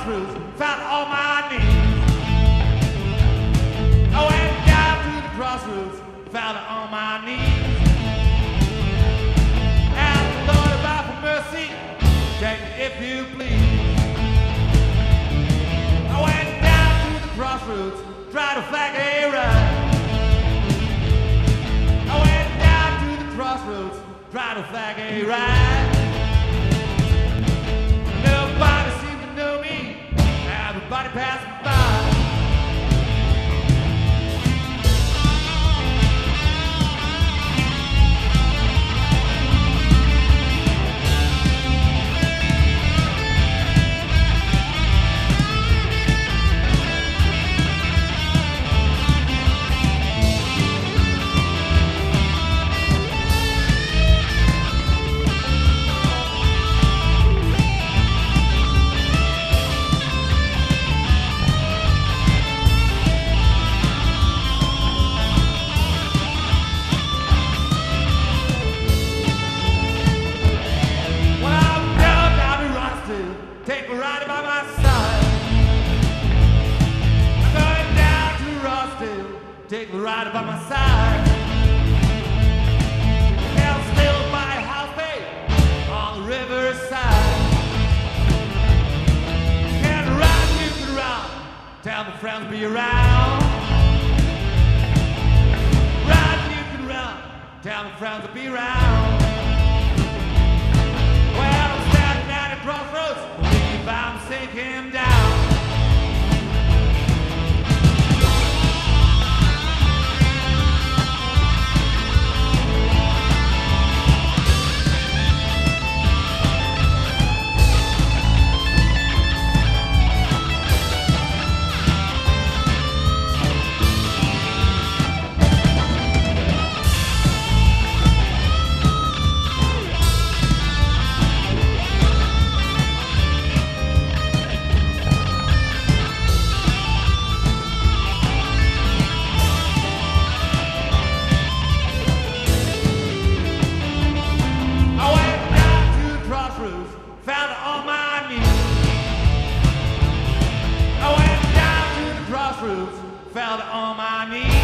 crossroads, found on my knees. I went down to the crossroads, found it on my knees. Asked the Lord about for mercy, take me if you please. I went down to the crossroads, tried to flag a ride. I went down to the crossroads, tried to flag a ride. Nobody seemed to know me, everybody passed me by. Take me right by my side. I'm going down to Rossdale. Take me right by my side. Hell still by a house babe on the riverside. Can ride you around. Tell my friends be around. Ride you around. Tell my friends to be around. Well, I'm standing at the crossroads. I'm sinking down. Found it on my knees. I went down to the crossroads, found it on my knees.